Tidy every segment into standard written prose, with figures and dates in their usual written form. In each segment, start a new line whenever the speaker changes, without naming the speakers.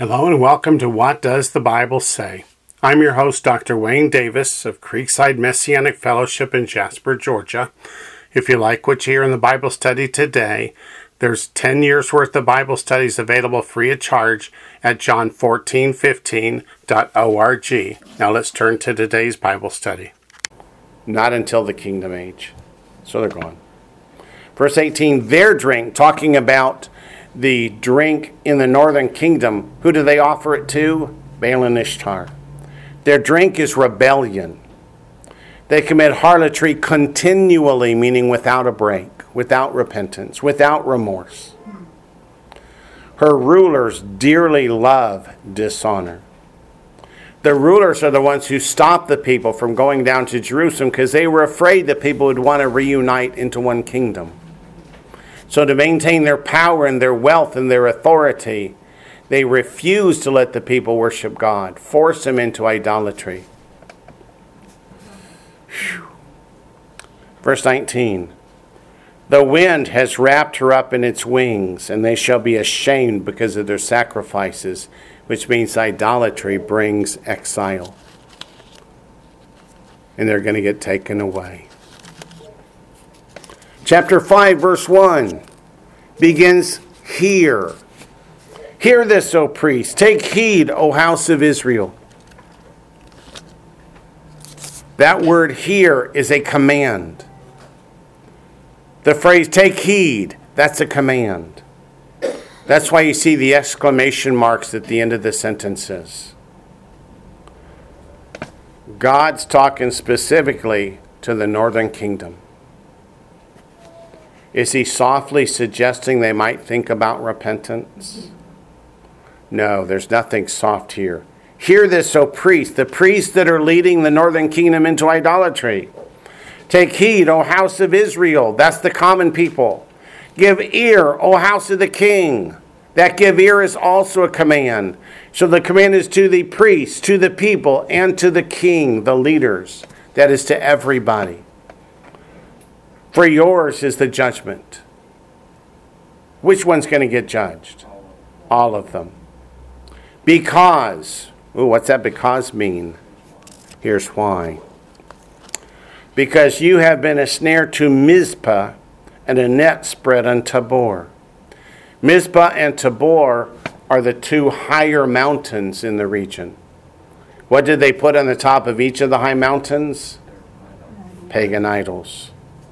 Hello and welcome to What Does the Bible Say? I'm your host, Dr. Wayne Davis of Creekside Messianic Fellowship in Jasper, Georgia. If you like what you hear in the Bible study today, there's 10 years worth of Bible studies available free of charge at john1415.org. Now let's turn to today's Bible study. Not until the kingdom age. So they're gone. Verse 18, their drink, talking about the drink in the northern kingdom. Who do they offer it to? Baal and Ishtar. Their drink is rebellion. They commit harlotry continually, meaning without a break, without repentance, without remorse. Her rulers dearly love dishonor. The rulers are the ones who stopped the people from going down to Jerusalem because they were afraid that people would want to reunite into one kingdom. So to maintain their power and their wealth and their authority, they refused to let the people worship God, force them into idolatry. Whew. Verse 19, the wind has wrapped her up in its wings, and they shall be ashamed because of their sacrifices, which means idolatry brings exile. And they're going to get taken away. Chapter 5, verse 1 begins here. Hear this, O priests. Take heed, O house of Israel. That word here is a command. The phrase, take heed, that's a command. That's why you see the exclamation marks at the end of the sentences. God's talking specifically to the northern kingdom. Is he softly suggesting they might think about repentance? No, there's nothing soft here. Hear this, O priests, the priests that are leading the northern kingdom into idolatry. Take heed, O house of Israel. That's the common people. Give ear, O house of the king. That give ear is also a command. So the command is to the priests, to the people, and to the king, the leaders. That is to everybody. For yours is the judgment. Which one's going to get judged? All of them. Because, what's that because mean? Here's why. Because you have been a snare to Mizpah and a net spread on Tabor. Mizpah and Tabor are the two higher mountains in the region. What did they put on the top of each of the high mountains? Pagan idols.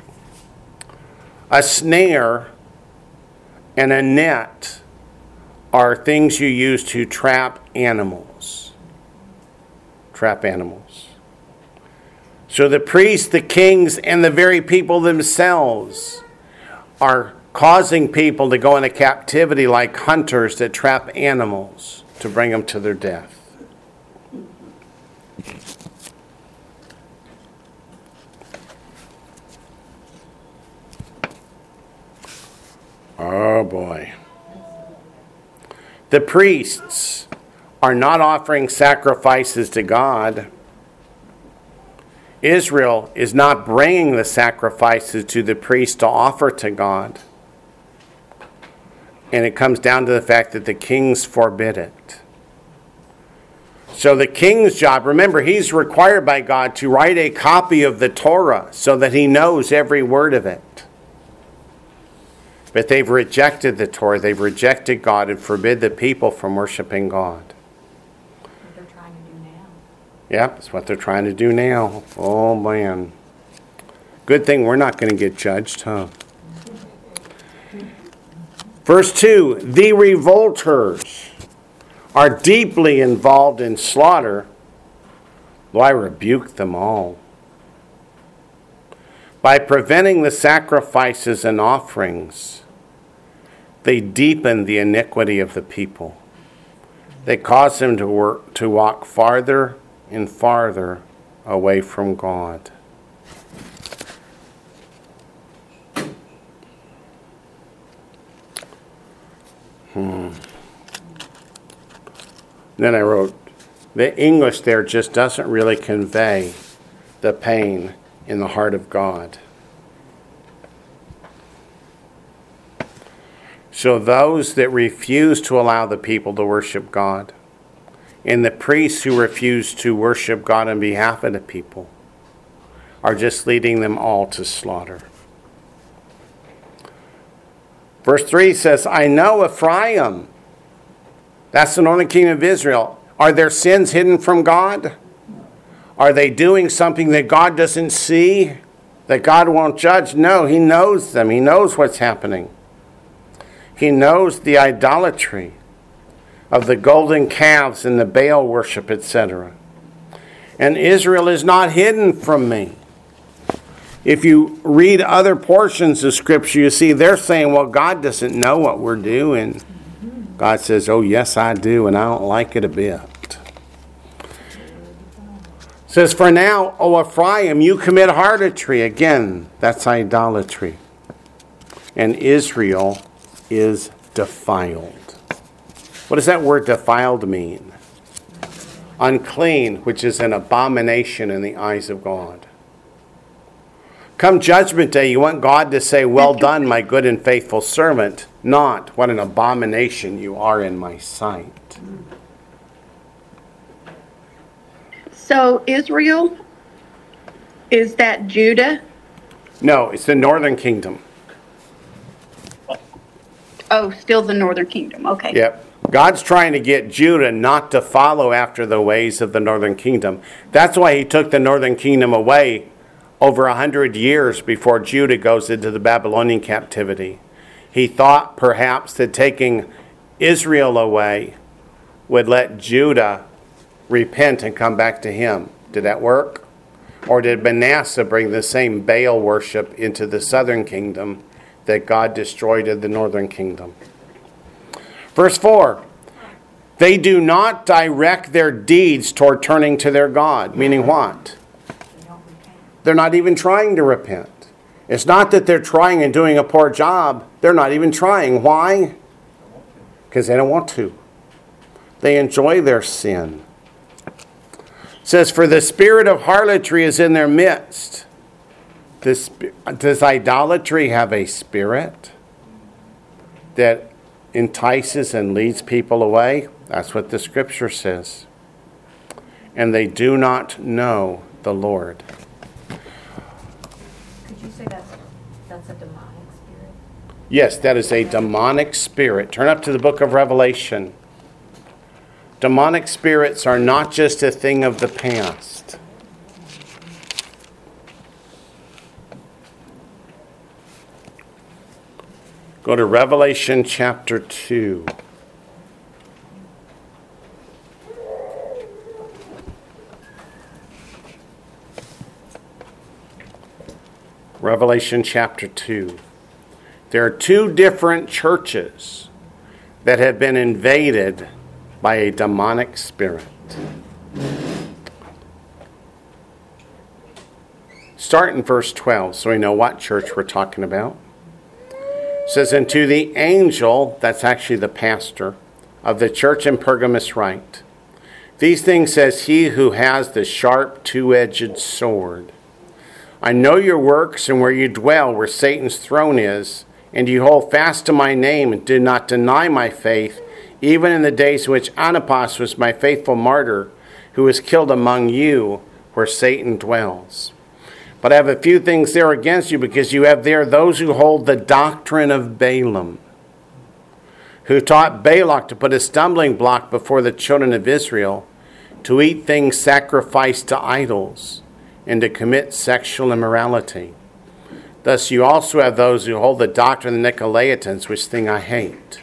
A snare and a net are things you use to trap animals. Trap animals. So the priests, the kings, and the very people themselves are causing people to go into captivity like hunters that trap animals to bring them to their death. Oh boy. The priests are not offering sacrifices to God. Israel is not bringing the sacrifices to the priest to offer to God. And it comes down to the fact that the kings forbid it. So the king's job, remember, he's required by God to write a copy of the Torah so that he knows every word of it. But they've rejected the Torah, they've rejected God and forbid the people from worshiping God.
What they're trying to do now.
Yep, that's what they're trying to do now. Oh man. Good thing we're not going to get judged, huh? Verse 2, the revolters are deeply involved in slaughter, though I rebuke them all. By preventing the sacrifices and offerings, they deepen the iniquity of the people. They cause them to walk farther and farther away from God. Then I wrote, the English there just doesn't really convey the pain in the heart of God. So those that refuse to allow the people to worship God, and the priests who refuse to worship God on behalf of the people, are just leading them all to slaughter. Verse 3 says, I know Ephraim. That's the northern kingdom of Israel. Are their sins hidden from God? Are they doing something that God doesn't see? That God won't judge? No, he knows them. He knows what's happening. He knows the idolatry of the golden calves and the Baal worship, etc. And Israel is not hidden from me. If you read other portions of Scripture, you see they're saying, well, God doesn't know what we're doing. God says, oh, yes, I do, and I don't like it a bit. It says, for now, O Ephraim, you commit harlotry. Again, that's idolatry. And Israel is defiled. What does that word defiled mean? Unclean, which is an abomination in the eyes of God. Come Judgment Day, you want God to say, well done, my good and faithful servant, not what an abomination you are in my sight.
So Israel, is that Judah?
No, it's the northern kingdom.
Oh, still the northern kingdom. Okay.
Yep. God's trying to get Judah not to follow after the ways of the northern kingdom. That's why he took the northern kingdom away over 100 years before Judah goes into the Babylonian captivity. He thought perhaps that taking Israel away would let Judah repent and come back to him. Did that work? Or did Manasseh bring the same Baal worship into the southern kingdom that God destroyed in the northern kingdom? Verse 4, they do not direct their deeds toward turning to their God. Meaning what? They're not even trying to repent. It's not that they're trying and doing a poor job. They're not even trying. Why? Because they don't want to. They enjoy their sin. It says, for the spirit of harlotry is in their midst. Does idolatry have a spirit that entices and leads people away? That's what the Scripture says. And they do not know the Lord.
Could you say that's a demonic spirit?
Yes, that is a demonic spirit. Turn up to the book of Revelation. Demonic spirits are not just a thing of the past. Go to Revelation chapter 2. Revelation chapter 2. There are two different churches that have been invaded by a demonic spirit. Start in verse 12 so we know what church we're talking about. It says, and to the angel, that's actually the pastor, of the church in Pergamos write, these things says he who has the sharp two-edged sword. I know your works and where you dwell, where Satan's throne is, and you hold fast to my name and did not deny my faith, even in the days in which Antipas was my faithful martyr, who was killed among you, where Satan dwells. But I have a few things there against you, because you have there those who hold the doctrine of Balaam, who taught Balak to put a stumbling block before the children of Israel, to eat things sacrificed to idols, and to commit sexual immorality. Thus you also have those who hold the doctrine of the Nicolaitans, which thing I hate.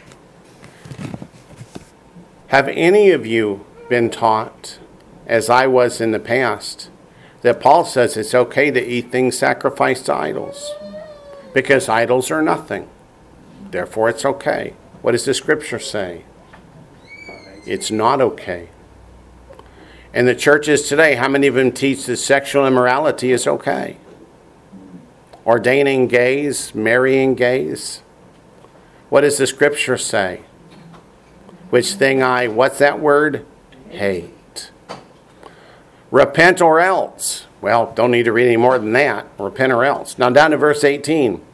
Have any of you been taught, as I was in the past, that Paul says it's okay to eat things sacrificed to idols? Because idols are nothing. Therefore it's okay. What does the Scripture say? It's not okay. And the churches today, how many of them teach that sexual immorality is okay? Ordaining gays, marrying gays. What does the Scripture say? Which thing what's that word? Hate. Repent or else. Well, don't need to read any more than that. Repent or else. Now down to verse 18.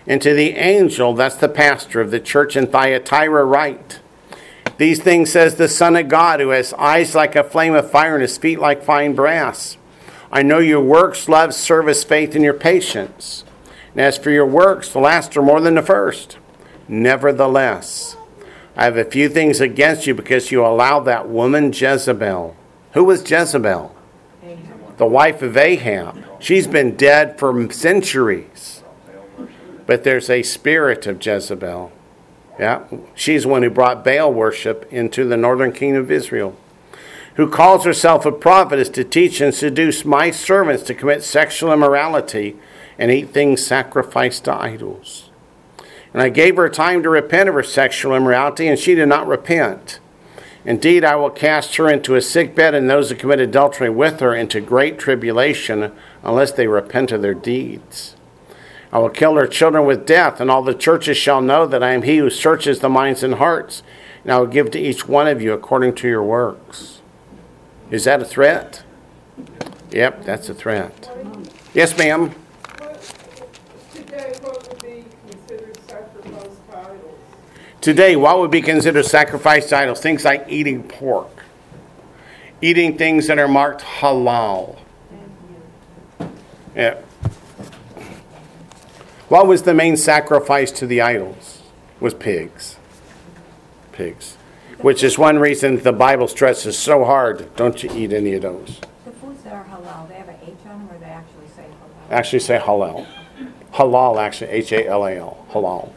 And to the angel, that's the pastor of the church in Thyatira, write, these things says the Son of God, who has eyes like a flame of fire and his feet like fine brass. I know your works, love, service, faith, and your patience. And as for your works, the last are more than the first. Nevertheless, I have a few things against you because you allowed that woman Jezebel. Who was Jezebel? The wife of Ahab. She's been dead for centuries. But there's a spirit of Jezebel. Yeah, she's the one who brought Baal worship into the northern kingdom of Israel, who calls herself a prophetess to teach and seduce my servants to commit sexual immorality and eat things sacrificed to idols. And I gave her time to repent of her sexual immorality, and she did not repent. Indeed, I will cast her into a sickbed and those who commit adultery with her into great tribulation unless they repent of their deeds. I will kill her children with death, and all the churches shall know that I am he who searches the minds and hearts, and I will give to each one of you according to your works. Is that a threat? Yep, that's a threat. Yes, ma'am.
Today, what would be considered sacrifice to idols?
Today, what would be considered sacrifice to idols? Things like eating pork. Eating things that are marked halal. Yeah. What was the main sacrifice to the idols? Was pigs. Pigs. Which is one reason the Bible stresses so hard, don't you eat any of those.
The foods that are halal, they have an H on them or they actually say halal?
Actually say halal. Halal, actually, H-A-L-A-L. Halal.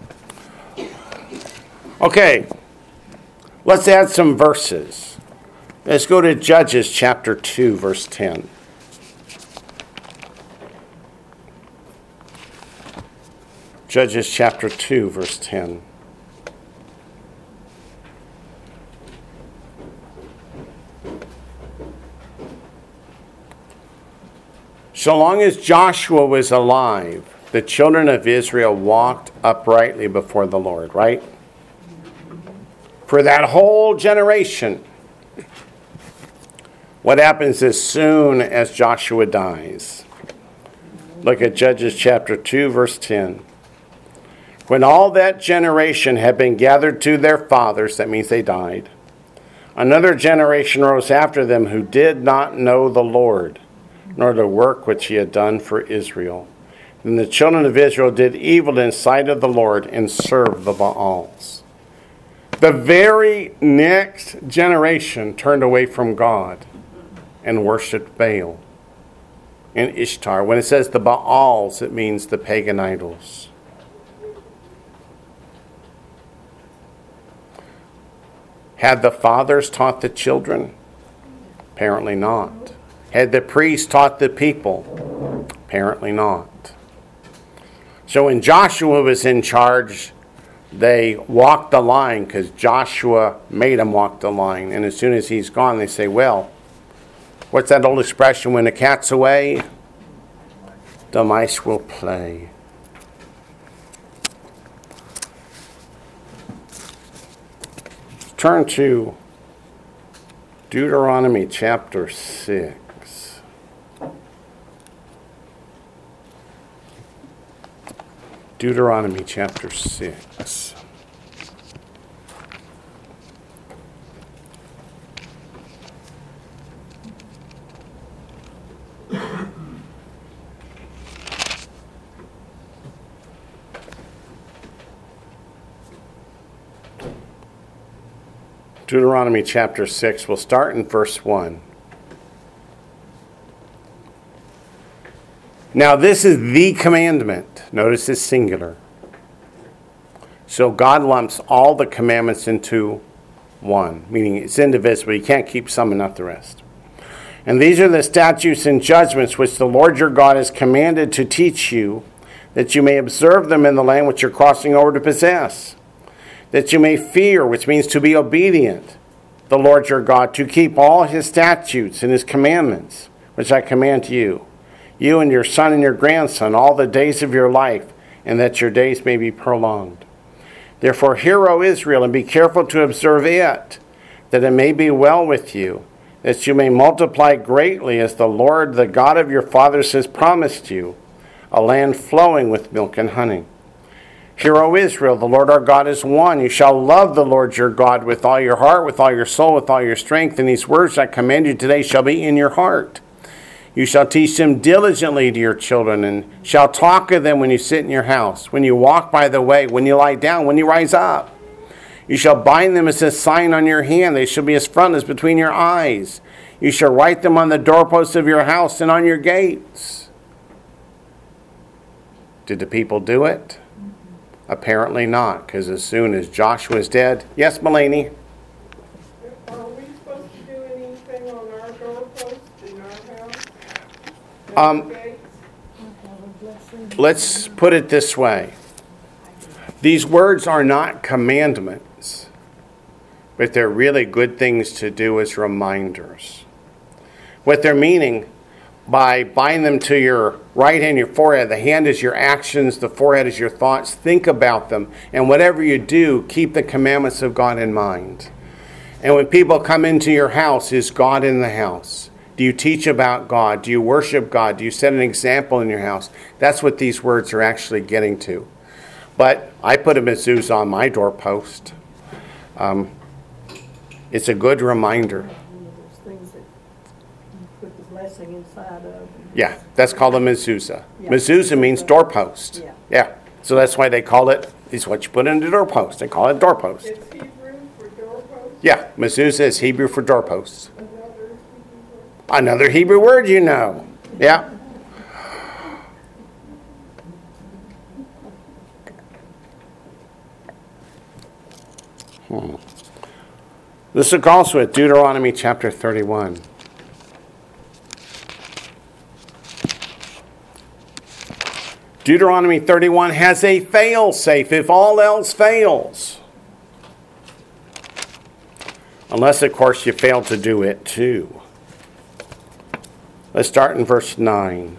Okay. Let's add some verses. Let's go to Judges chapter 2, verse 10. Judges chapter 2, verse 10. So long as Joshua was alive, the children of Israel walked uprightly before the Lord, right? For that whole generation. What happens as soon as Joshua dies? Look at Judges chapter 2, verse 10. When all that generation had been gathered to their fathers, that means they died, another generation rose after them who did not know the Lord, nor the work which he had done for Israel. And the children of Israel did evil in sight of the Lord and served the Baals. The very next generation turned away from God and worshipped Baal and Ishtar. When it says the Baals, it means the pagan idols. Had the fathers taught the children? Apparently not. Had the priests taught the people? Apparently not. So when Joshua was in charge, they walked the line because Joshua made them walk the line. And as soon as he's gone, they say, well, what's that old expression? When the cat's away, the mice will play. Turn to Deuteronomy chapter 6. Deuteronomy chapter 6. Deuteronomy chapter 6, we'll start in verse 1. Now this is the commandment. Notice it's singular. So God lumps all the commandments into one, meaning it's indivisible. You can't keep some and not the rest. And these are the statutes and judgments which the Lord your God has commanded to teach you, that you may observe them in the land which you're crossing over to possess, that you may fear, which means to be obedient, the Lord your God, to keep all his statutes and his commandments, which I command to you, you and your son and your grandson, all the days of your life, and that your days may be prolonged. Therefore hear, O Israel, and be careful to observe it, that it may be well with you, that you may multiply greatly as the Lord, the God of your fathers, has promised you, a land flowing with milk and honey. Hear, O Israel, the Lord our God is one. You shall love the Lord your God with all your heart, with all your soul, with all your strength. And these words I command you today shall be in your heart. You shall teach them diligently to your children, and shall talk of them when you sit in your house, when you walk by the way, when you lie down, when you rise up. You shall bind them as a sign on your hand. They shall be as frontlets between your eyes. You shall write them on the doorposts of your house and on your gates. Did the people do it? Apparently not, because as soon as Joshua's dead, yes, Mulaney?
Are we supposed to do anything on our doorpost in our house? Gates?
Let's put it this way. These words are not commandments, but they're really good things to do as reminders. What they're meaning by bind them to your right hand, your forehead. The hand is your actions, the forehead is your thoughts. Think about them. And whatever you do, keep the commandments of God in mind. And when people come into your house, is God in the house? Do you teach about God? Do you worship God? Do you set an example in your house? That's what these words are actually getting to. But I put a mezuzah on my doorpost. It's a good reminder.
Those things that you put the blessing inside of.
Yeah, that's called a mezuzah.
Yeah.
Mezuzah means doorpost.
Yeah.
Yeah. So that's why they call it, is what you put in the doorpost. They call it doorpost.
It's Hebrew for doorpost.
Yeah, mezuzah is Hebrew for doorpost.
Another Hebrew word.
Another Hebrew word, you know. Yeah. Let's look also at Deuteronomy chapter 31. Deuteronomy 31 has a fail-safe if all else fails. Unless, of course, you fail to do it too. Let's start in verse 9.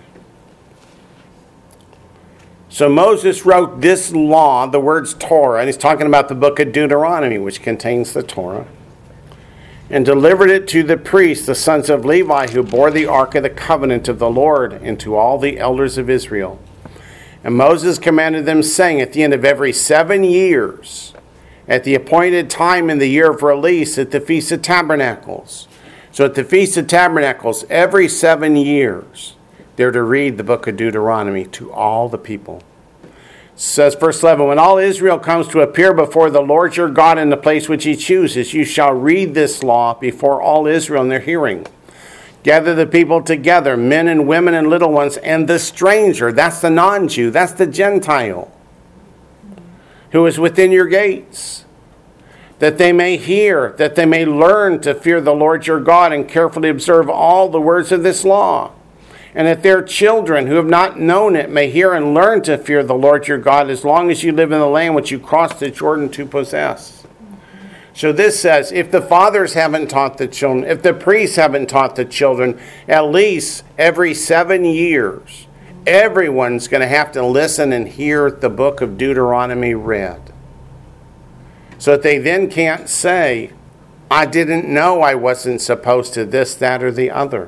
So Moses wrote this law, the words Torah, and he's talking about the book of Deuteronomy, which contains the Torah, and delivered it to the priests, the sons of Levi, who bore the ark of the covenant of the Lord, and to all the elders of Israel. And Moses commanded them, saying, at the end of every 7 years, at the appointed time in the year of release, at the Feast of Tabernacles. So at the Feast of Tabernacles, every 7 years, they're to read the book of Deuteronomy to all the people. It says, verse 11, when all Israel comes to appear before the Lord your God in the place which he chooses, you shall read this law before all Israel in their hearing. Gather the people together, men and women and little ones, and the stranger, that's the non-Jew, that's the Gentile, who is within your gates, that they may hear, that they may learn to fear the Lord your God and carefully observe all the words of this law. And that their children who have not known it may hear and learn to fear the Lord your God as long as you live in the land which you crossed the Jordan to possess. So this says, if the fathers haven't taught the children, if the priests haven't taught the children, at least every 7 years, everyone's going to have to listen and hear the book of Deuteronomy read. So that they then can't say, I didn't know I wasn't supposed to this, that, or the other.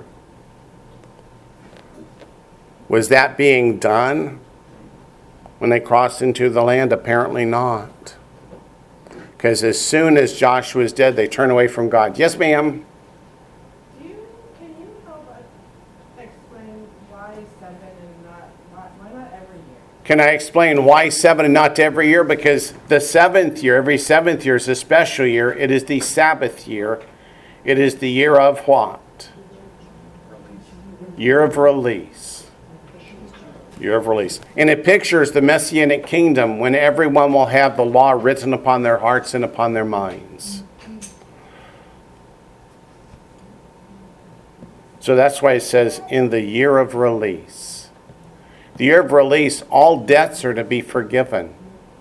Was that being done when they crossed into the land? Apparently not. Because as soon as Joshua is dead, they turn away from God. Yes, ma'am?
Can you help us explain why 7 and why not every year?
Can I explain why 7 and not every year? Because the 7th year, every 7th year is a special year. It is the Sabbath year. It is the year of what? Year of release. Year of release. And it pictures the Messianic kingdom when everyone will have the law written upon their hearts and upon their minds. So that's why it says in the year of release. The year of release, all debts are to be forgiven.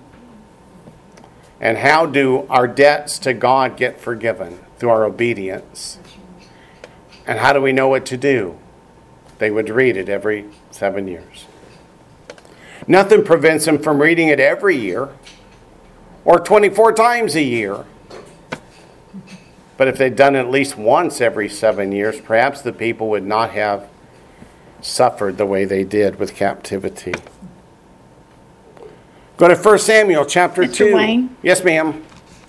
And how do our debts to God get forgiven? Through our obedience. And how do we know what to do? They would read it every 7 years. Nothing prevents them from reading it every year or 24 times a year. But if they'd done it at least once every 7 years, perhaps the people would not have suffered the way they did with captivity. Go to 1 Samuel chapter
Mr.
2.
Wayne?
Yes, ma'am.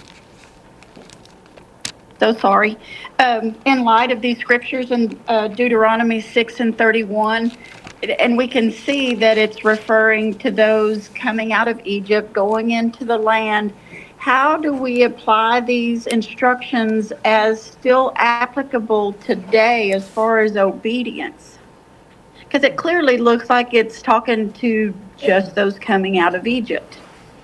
So sorry. In light of these scriptures in Deuteronomy 6 and 31, and we can see that it's referring to those coming out of Egypt, going into the land. How do we apply these instructions as still applicable today as far as obedience? Because it clearly looks like it's talking to just those coming out of Egypt.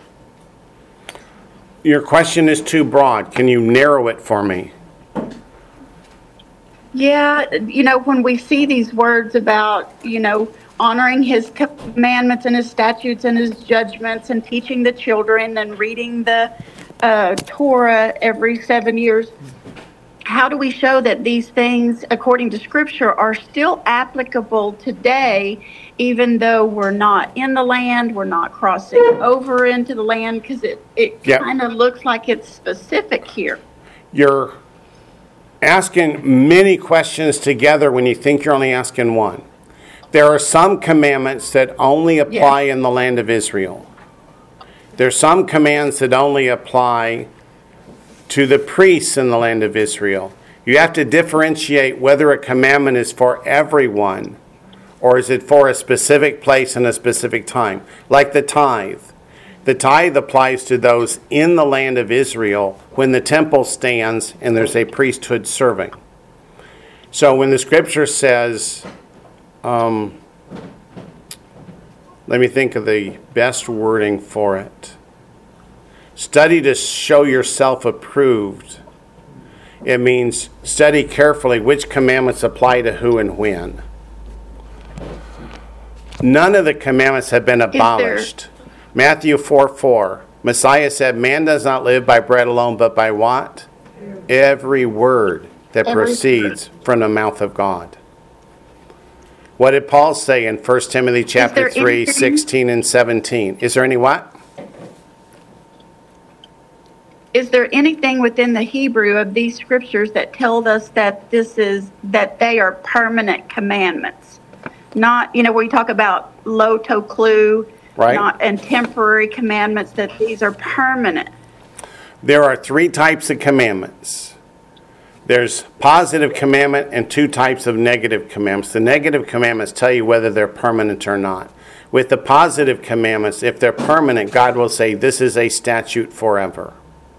Your question is too broad. Can you narrow it for me?
Yeah, when we see these words about, honoring his commandments and his statutes and his judgments and teaching the children and reading the Torah every 7 years, how do we show that these things, according to Scripture, are still applicable today, even though we're not in the land, we're not crossing over into the land, because it kind of looks like it's specific here.
You're asking many questions together when you think you're only asking one. There are some commandments that only apply in the land of Israel. There's some commands that only apply to the priests in the land of Israel. You have to differentiate whether a commandment is for everyone or is it for a specific place and a specific time. Like the tithe. The tithe applies to those in the land of Israel when the temple stands and there's a priesthood serving. So when the scripture says, let me think of the best wording for it. Study to show yourself approved. It means study carefully which commandments apply to who and when. None of the commandments have been abolished. Matthew 4:4. Messiah said, man does not live by bread alone, but by what? Every word that proceeds from the mouth of God. What did Paul say in 1 Timothy chapter 3, 16 and 17? Is there any what?
Is there anything within the Hebrew of these scriptures that tells us that that they are permanent commandments? Not, we talk about lo toklu,
right,
and temporary commandments, that these are permanent.
There are 3 types of commandments. There's positive commandment and 2 types of negative commandments. The negative commandments tell you whether they're permanent or not. With the positive commandments, if they're permanent, God will say, this is a statute forever.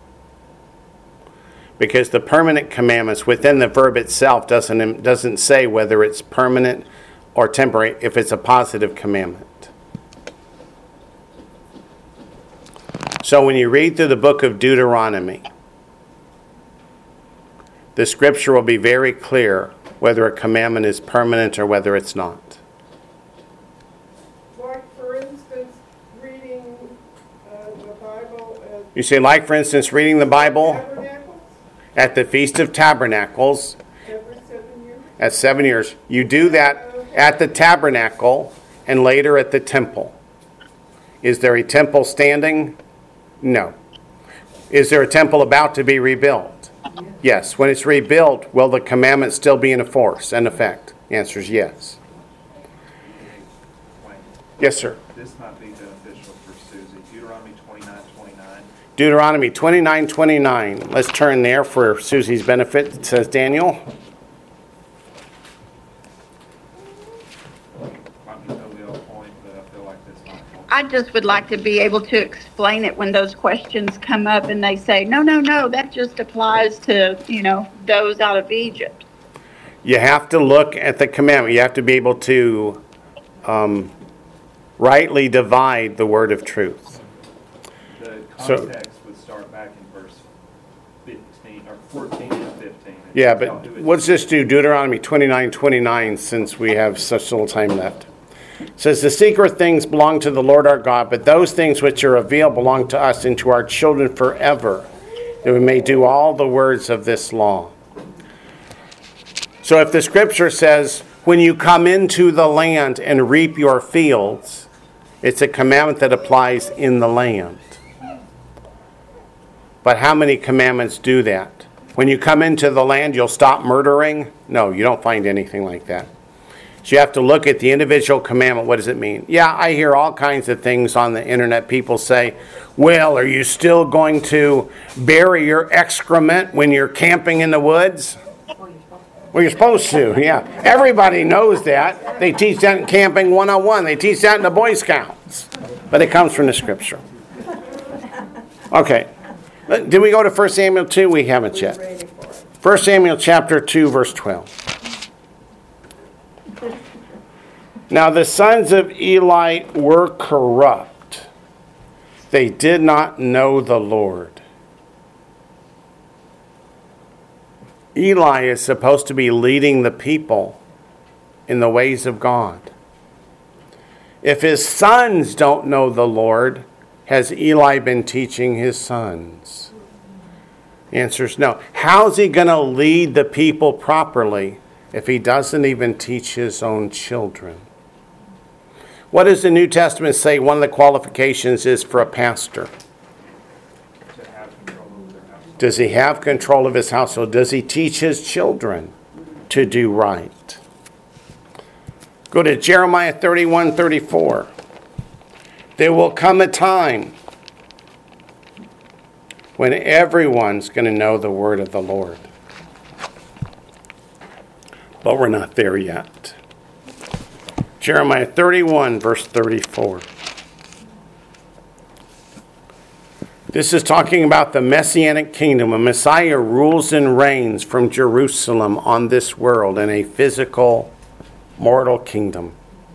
Because the permanent commandments within the verb itself doesn't say whether it's permanent or temporary if it's a positive commandment. So when you read through the book of Deuteronomy, the scripture will be very clear whether a commandment is permanent or whether it's not.
Like, for instance, reading the Bible at
You say, like, for instance, reading the Bible
Tabernacles
at the Feast of Tabernacles
every 7 years.
at 7 years. You do that at the tabernacle and later at the temple. Is there a temple standing? No. Is there a temple about to be rebuilt? Yes. When it's rebuilt, will the commandment still be in force and effect? The answer is yes. Yes, sir.
This might be beneficial for Susie. Deuteronomy 29:29.
Deuteronomy 29:29. Let's turn there for Susie's benefit. It says Daniel.
Might be totally off point, but I feel like this might help.
I just would like to be able to explain it when those questions come up and they say, no, that just applies to, those out of Egypt.
You have to look at the commandment. You have to be able to rightly divide the word of truth.
The
So-
context would start back in verse 15 or 14 and 15.
Yeah, but let's just do Deuteronomy 29:29 since we have such little time left. It says, the secret things belong to the Lord our God, but those things which are revealed belong to us and to our children forever, that we may do all the words of this law. So if the scripture says, when you come into the land and reap your fields, it's a commandment that applies in the land. But how many commandments do that? When you come into the land, you'll stop murdering? No, you don't find anything like that. So you have to look at the individual commandment. What does it mean? Yeah, I hear all kinds of things on the internet. People say, well, are you still going to bury your excrement when you're camping in the woods? Well, you're supposed to, yeah. Everybody knows that. They teach that in Camping 101. They teach that in the Boy Scouts. But it comes from the Scripture. Okay. Did we go to 1 Samuel 2? We haven't yet. 1 Samuel chapter 2, verse 12. Now the sons of Eli were corrupt. They did not know the Lord. Eli is supposed to be leading the people in the ways of God. If his sons don't know the Lord, has Eli been teaching his sons? The answer is no. How's he going to lead the people properly if he doesn't even teach his own children? What does the New Testament say one of the qualifications is for a pastor? Does he have control of his household? Does he teach his children to do right? Go to Jeremiah 31:34. There will come a time when everyone's going to know the word of the Lord. But we're not there yet. Jeremiah 31, verse 34. This is talking about the Messianic kingdom. A Messiah rules and reigns from Jerusalem on this world in a physical, mortal kingdom.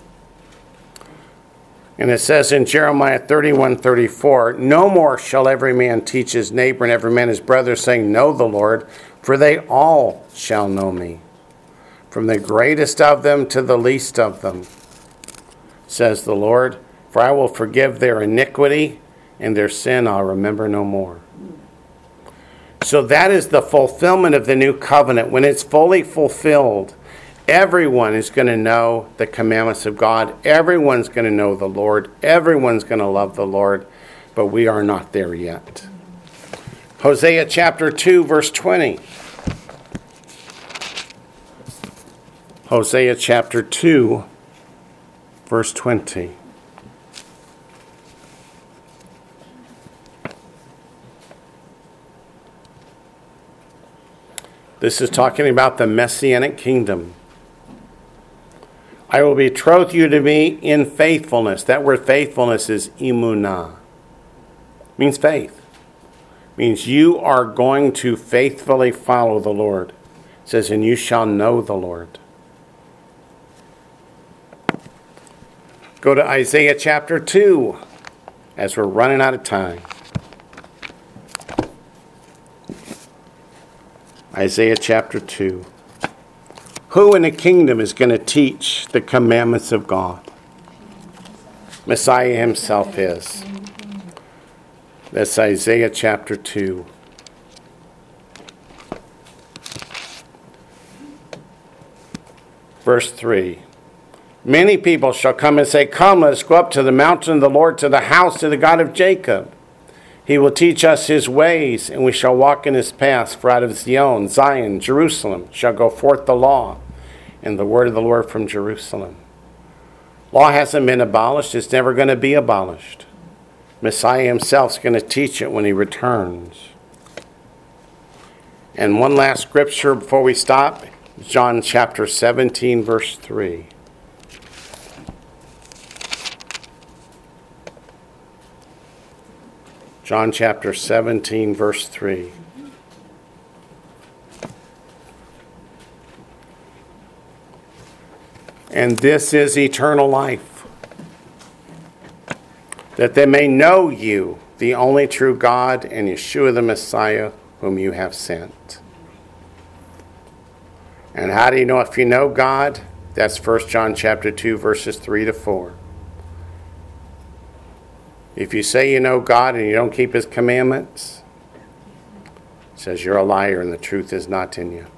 And it says in Jeremiah 31:34, no more shall every man teach his neighbor and every man his brother, saying, know the Lord, for they all shall know me, from the greatest of them to the least of them, says the Lord. For I will forgive their iniquity, and their sin I'll remember no more. So that is the fulfillment of the new covenant. When it's fully fulfilled, everyone is going to know the commandments of God. Everyone's going to know the Lord. Everyone's going to love the Lord. But we are not there yet. Hosea chapter 2, verse 20. Hosea chapter 2, verse 20. This is talking about the Messianic kingdom. I will betroth you to me in faithfulness. That word faithfulness is emunah. Means faith. Means you are going to faithfully follow the Lord. It says, and you shall know the Lord. Go to Isaiah chapter 2, as we're running out of time. Isaiah chapter 2. Who in the kingdom is going to teach the commandments of God? Messiah himself is. That's Isaiah chapter 2. Verse 3. Many people shall come and say, come, let us go up to the mountain of the Lord, to the house of the God of Jacob. He will teach us his ways, and we shall walk in his paths. For out of Zion, Jerusalem, shall go forth the law, and the word of the Lord from Jerusalem. Law hasn't been abolished. It's never going to be abolished. Messiah himself is going to teach it when he returns. And one last scripture before we stop. John chapter 17, verse 3. John chapter 17, verse 3. And this is eternal life, that they may know you, the only true God, and Yeshua the Messiah, whom you have sent. And how do you know if you know God? That's 1 John chapter 2, verses 3 to 4. If you say you know God and you don't keep his commandments, it says you're a liar and the truth is not in you.